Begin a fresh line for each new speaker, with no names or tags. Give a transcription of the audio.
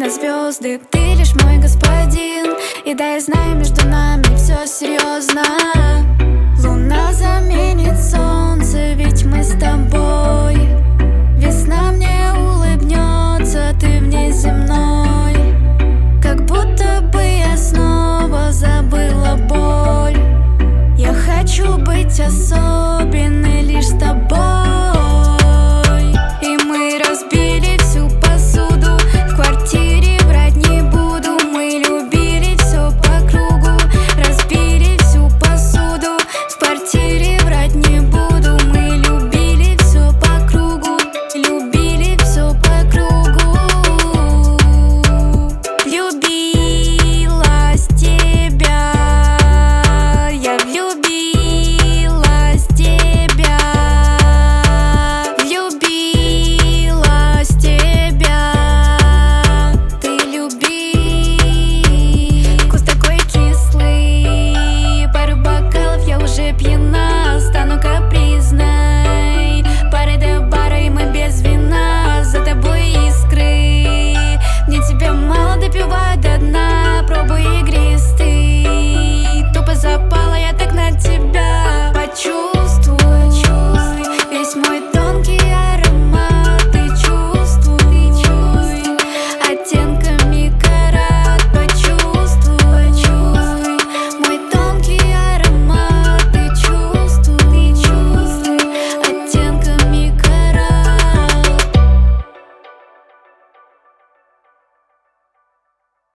звезды. Ты лишь мой господин, и да, я знаю, между нами все серьезно. Луна заменит солнце, ведь мы с тобой. Весна мне улыбнется, ты внеземной. Как будто бы я снова забыла боль. Я хочу быть особенной.